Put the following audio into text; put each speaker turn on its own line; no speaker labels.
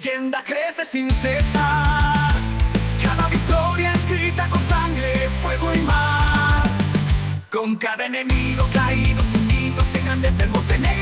leyenda crece sin cesar. Cada victoria escrita con sangre, fuego y mar. Con cada enemigo caído sin mitos, se engrandece el Montenegro.